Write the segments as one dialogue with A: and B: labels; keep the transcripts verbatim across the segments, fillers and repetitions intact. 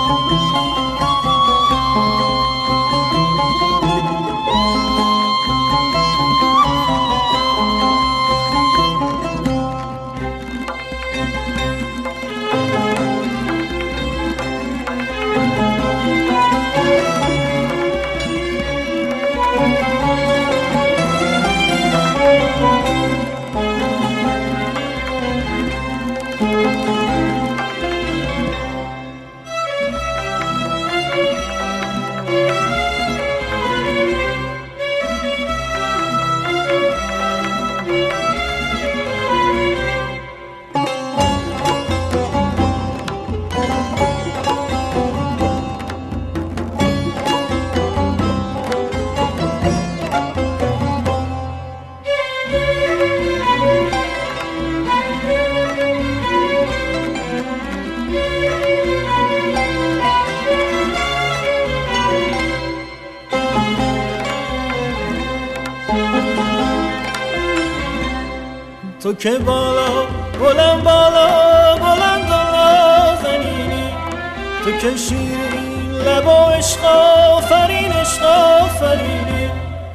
A: تو که بالا بلند بالا بلند نازنینی، تو که شیرین لب و عشق آفرین عشق آفرینی.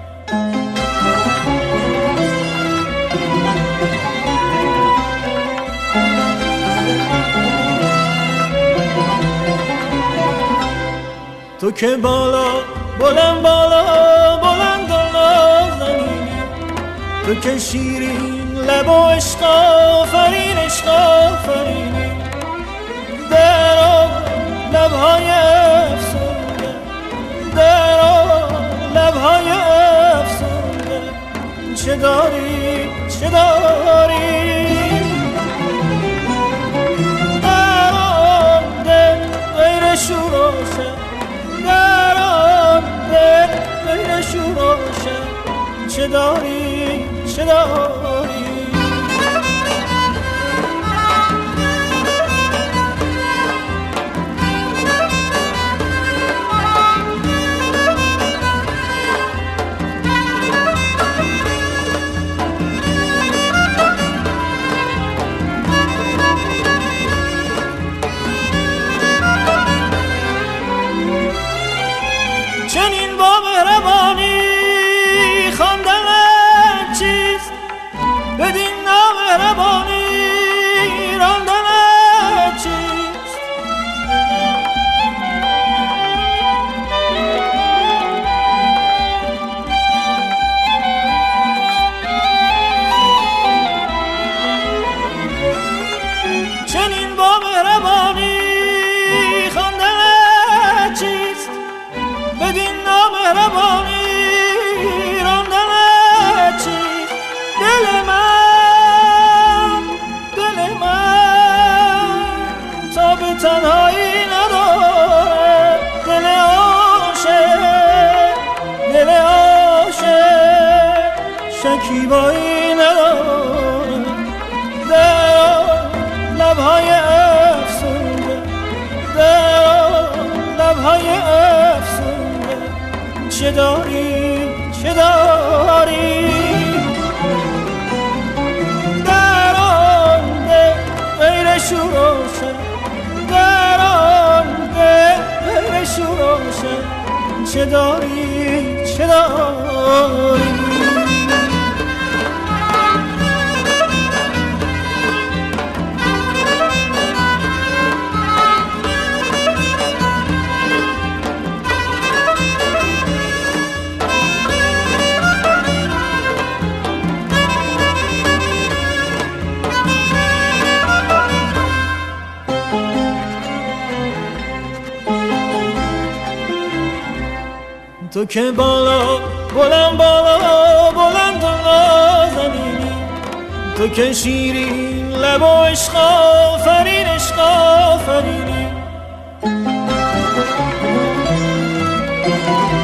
A: تو که بالا بلند بالا بلند نازنینی، تو که شیرین لب و عشق آفرین عشق آفرینی. در آن لبهای افسونده، در آن لبهای افسونده، چه داری چه داری؟ در آن دل غیر شور و شر، در آن دل غیر شور و شر، چه داری چه داری؟ چنین با مهربانی خواندن چیست، بدین نامهربانی راندن چیست؟ چنین با مهربانی خواندن چیست، بدین نامهربانی راندن چیست؟ دل من دل من تا به تنهایی نداره، دل عاشق دل عاشق شکیبایی نداره. در لبهای افسونده، در لبهای افسونده، چه داری چه داری؟ در آن دل غیر شور و شر، در آن دل غیر شور و شر، چه داری چه داری؟ تو که بالا بلند بالا بلند نازنینی، تو که شیرین لب و عشق آفرین عشق آفرینی.